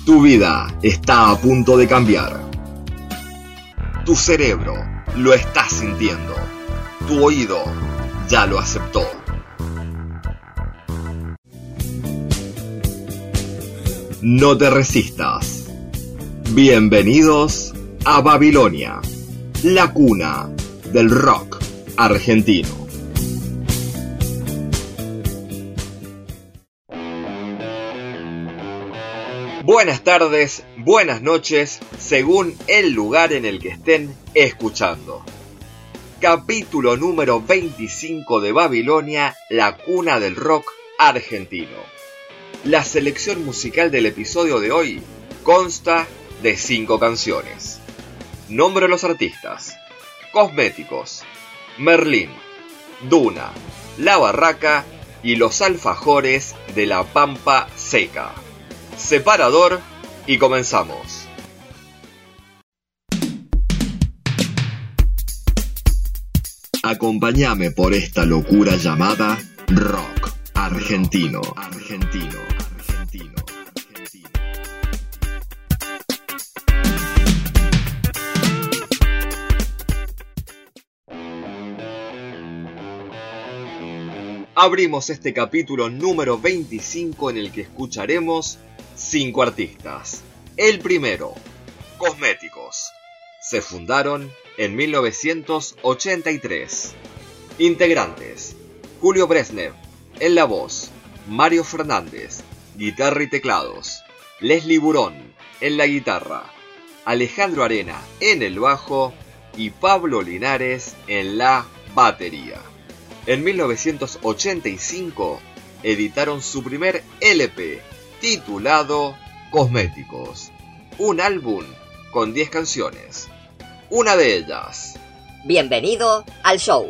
Tu vida está a punto de cambiar. Tu cerebro lo está sintiendo. Tu oído ya lo aceptó. No te resistas. Bienvenidos a Babilonia, la cuna del rock argentino. Buenas tardes, buenas noches, según el lugar en el que estén escuchando. Capítulo número 25 de Babilonia, la cuna del rock argentino. La selección musical del episodio de hoy consta de 5 canciones. Nombro los artistas: Cosméticos, Merlín, Duna, La Barraca y Los Alfajores de la Pampa Seca. Separador y comenzamos. Acompáñame por esta locura llamada rock argentino. Abrimos este capítulo número 25 en el que escucharemos 5 artistas. El primero, Cosméticos. Se fundaron en 1983. Integrantes: Julio Bresnev en la voz, Mario Fernández, guitarra y teclados, Leslie Burón en la guitarra, Alejandro Arena en el bajo y Pablo Linares en la batería. En 1985 editaron su primer LP, titulado Cosméticos, un álbum con 10 canciones. Una de ellas: Bienvenido al show.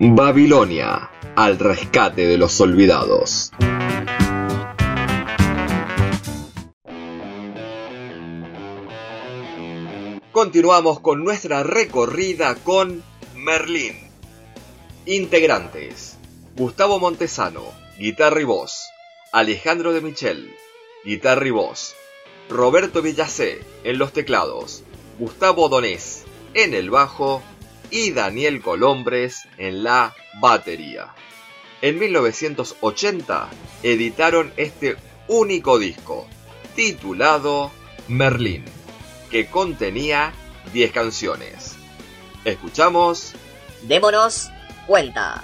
Babilonia, al rescate de los olvidados. Continuamos con nuestra recorrida con Merlín. Integrantes: Gustavo Montesano, guitarra y voz; Alejandro de Michel, guitarra y voz; Roberto Villacé en los teclados; Gustavo Donés en el bajo y Daniel Colombres en la batería. En 1980 editaron este único disco, titulado Merlín, que contenía 10 canciones. Escuchamos Démonos cuenta.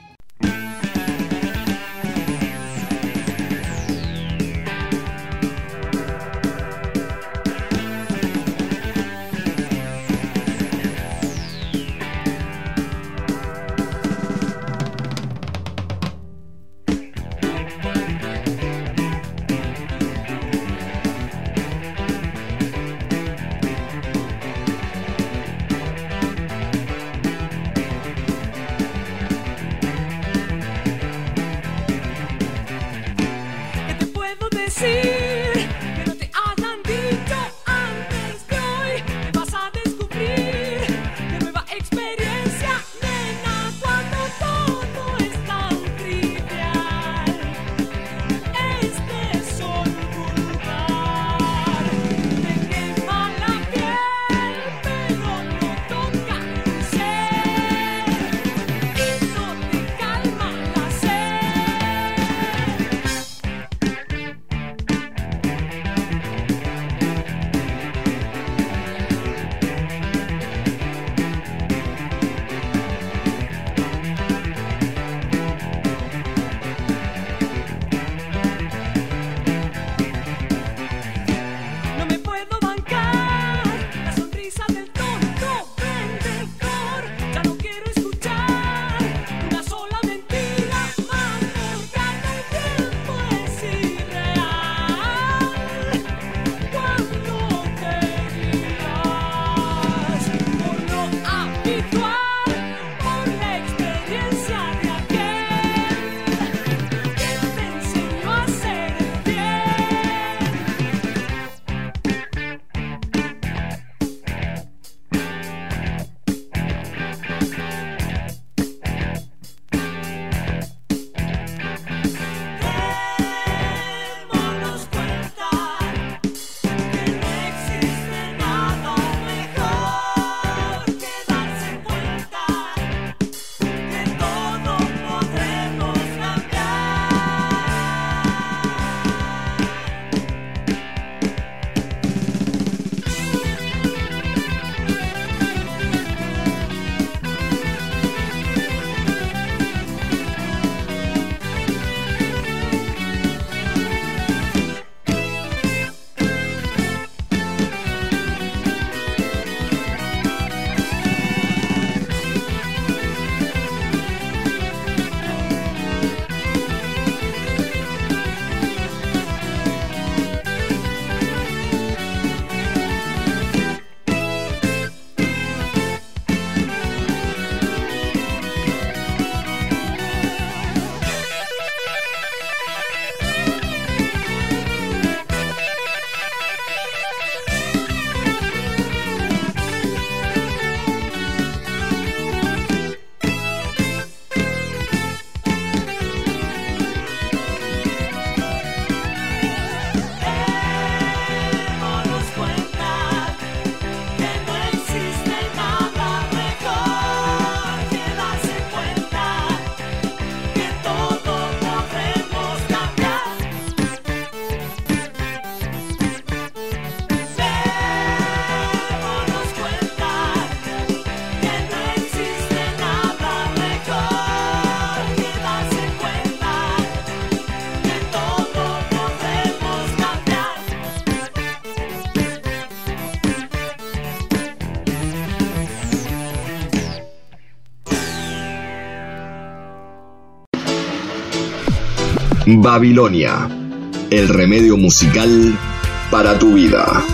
Babilonia, el remedio musical para tu vida.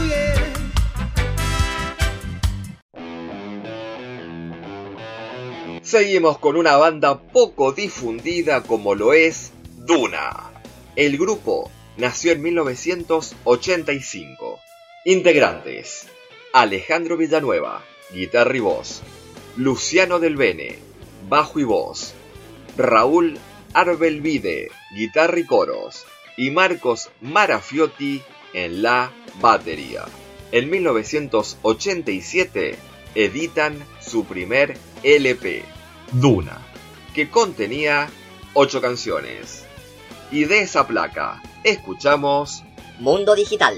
Seguimos con una banda poco difundida como lo es Duna. El grupo nació en 1985. Integrantes: Alejandro Villanueva, guitarra y voz; Luciano Del Bene, bajo y voz; Raúl Arbelvide, guitarra y coros; y Marcos Marafiotti en la batería. En 1987 editan su primer LP, Duna, que contenía 8 canciones. Y de esa placa escuchamos Mundo Digital.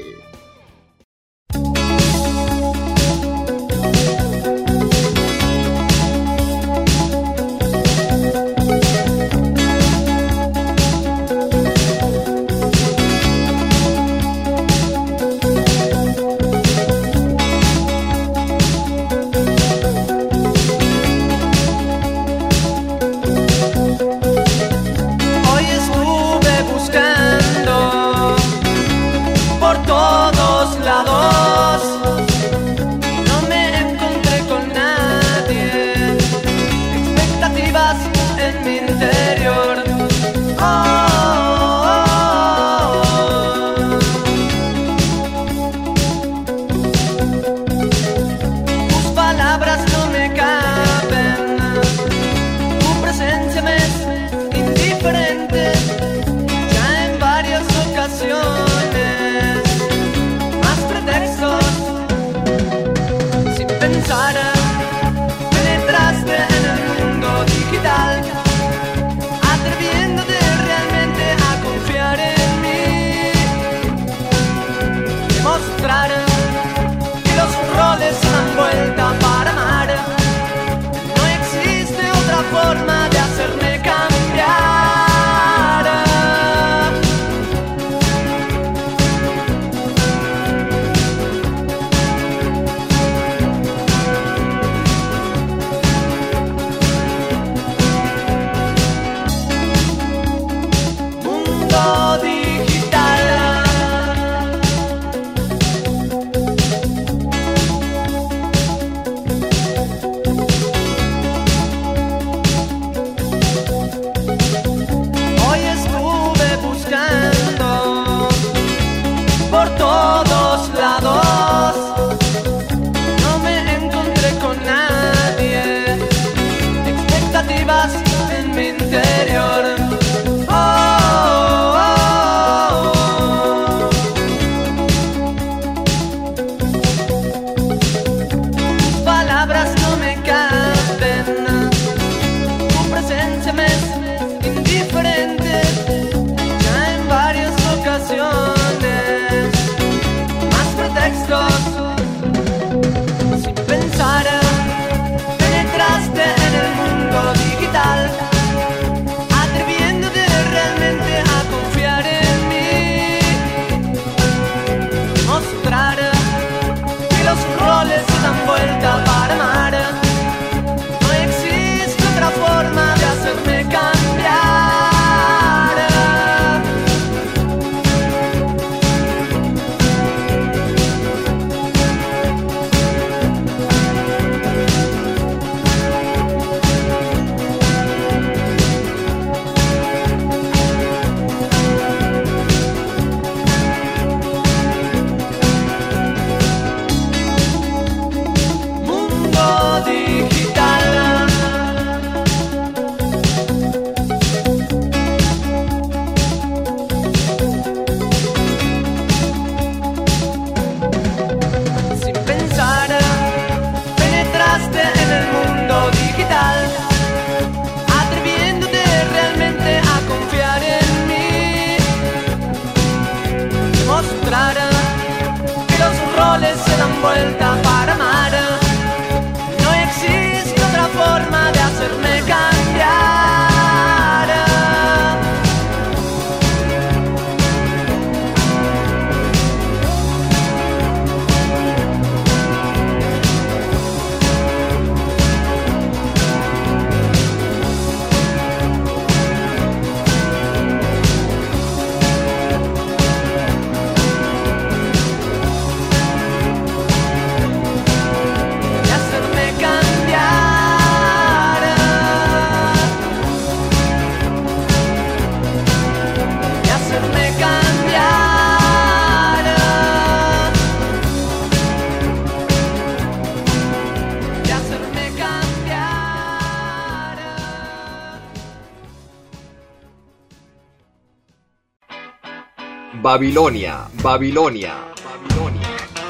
Babilonia, Babilonia, Babilonia.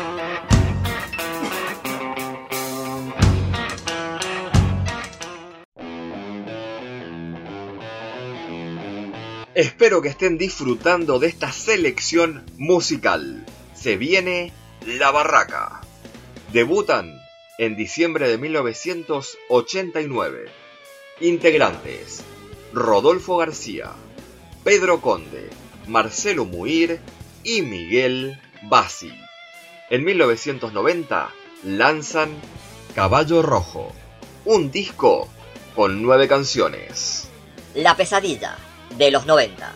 Espero que estén disfrutando de esta selección musical. Se viene La Barraca. Debutan en diciembre de 1989. Integrantes: Rodolfo García, Pedro Conde, Marcelo Muir y Miguel Bassi. En 1990 lanzan Caballo Rojo, un disco con 9 canciones. La pesadilla de los 90.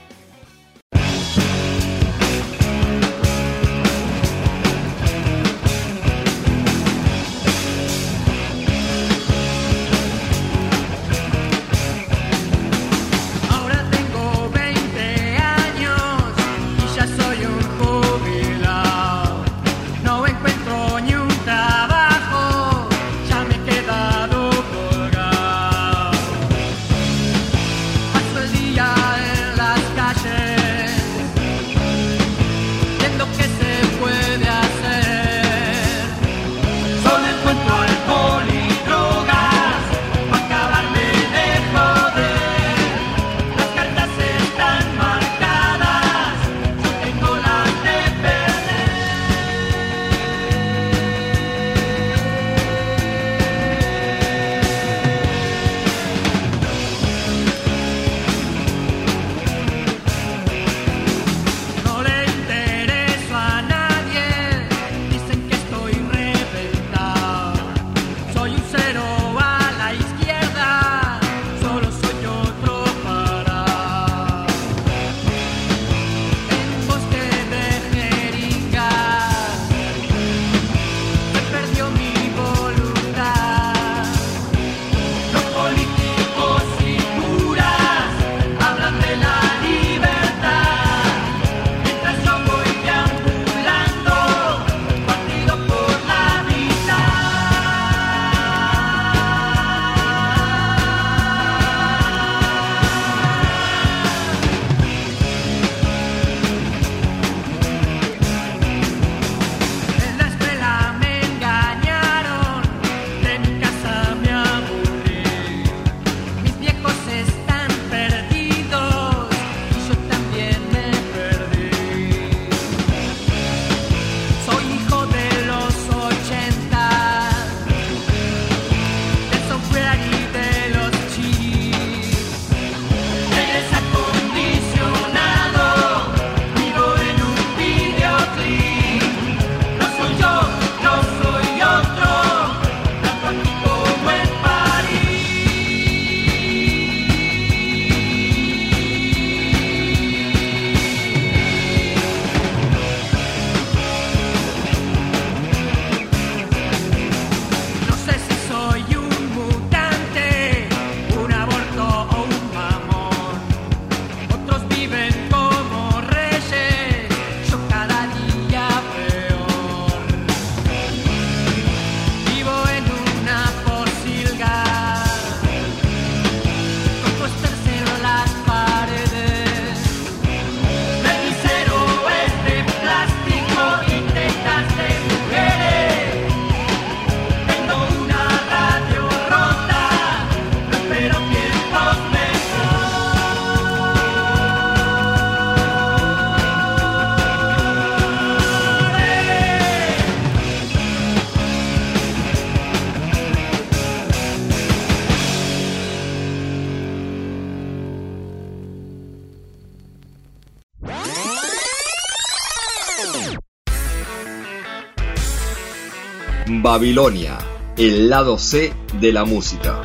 Babilonia, el lado C de la música.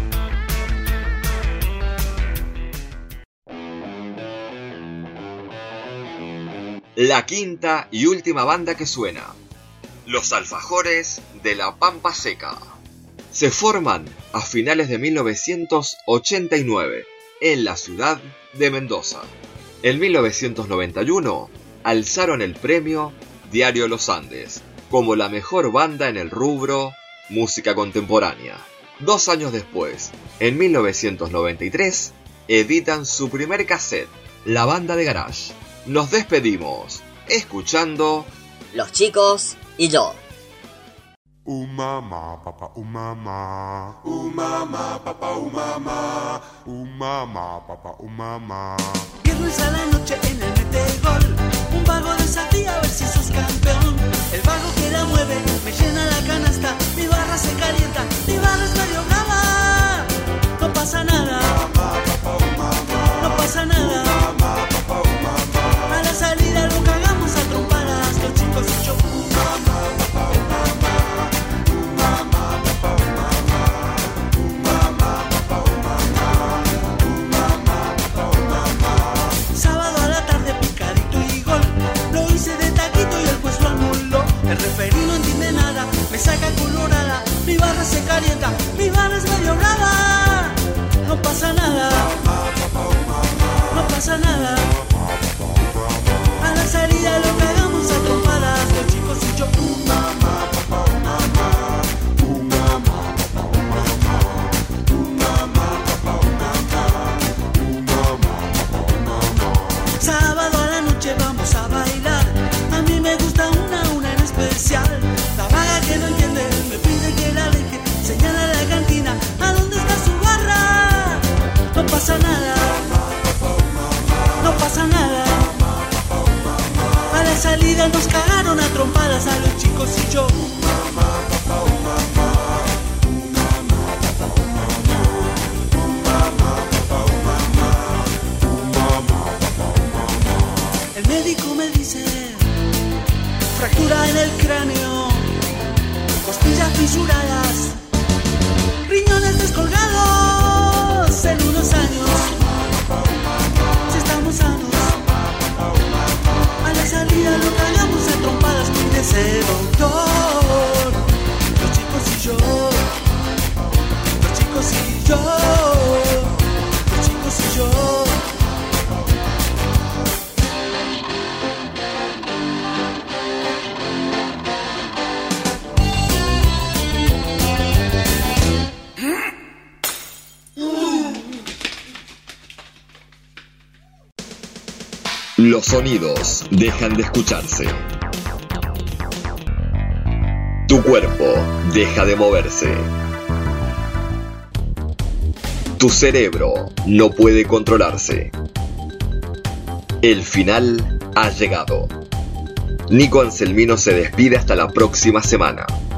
La quinta y última banda que suena: Los Alfajores de la Pampa Seca. Se forman a finales de 1989 en la ciudad de Mendoza. En 1991 alzaron el premio Diario Los Andes como la mejor banda en el rubro música contemporánea. 2 años después, en 1993, editan su primer cassette, La Banda de Garage. nos despedimos escuchando Los chicos y yo. Mamá, papá, mamá. Mamá, papá, mamá. Mamá, papá, mamá. Viernes a la noche en el metegol, un vago desafía a ver si sos campeón. El vago que la mueve me llena la canasta, mi barra se calienta, mi barra es medio brava. No pasa nada, no pasa nada. A la salida lo cagamos a trompadas, los chicos y yo. Sábado a la tarde picadito y gol, lo hice de taquito y el juez lo anuló. El referí no entiende nada, me saca colorada, mi barra se calienta, mi barra es medio brava. No pasa nada, no pasa nada. A la salida lo cagamos a trompadas, los chicos y yo. Sábado a la noche vamos a bailar, a mí me gusta una en especial. La vaga que no entiende me pide que la deje, señala la cantina, ¿a dónde está su barra? No pasa nada, no pasa nada. A la salida nos cagaron a trompadas a los chicos y yo. El médico me dice fractura en el cráneo, costillas fisuradas, riñones descolgados en unos años. Si estamos sanos, a la salida lo cagamos a trompadas, cuídese doctor. Los chicos y yo, los chicos y yo, los chicos y yo. Los sonidos dejan de escucharse. Tu cuerpo deja de moverse. Tu cerebro no puede controlarse. El final ha llegado. Nico Anselmino se despide hasta la próxima semana.